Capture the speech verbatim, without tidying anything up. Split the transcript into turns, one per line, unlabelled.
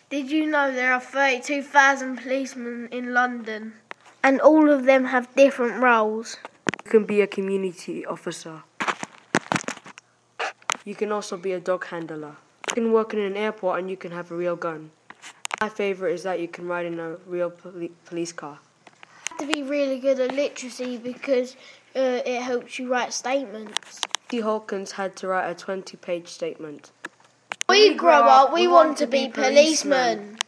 Did you know there are thirty-two thousand policemen in London? And all of them have different roles.
You can be a community officer. You can also be a dog handler. You can work in an airport and you can have a real gun. My favourite is that you can ride in a real poli- police car.
You have to be really good at literacy because uh, it helps you write statements.
T. Hawkins had to write a twenty-page statement.
When we grow up, we want to be policemen.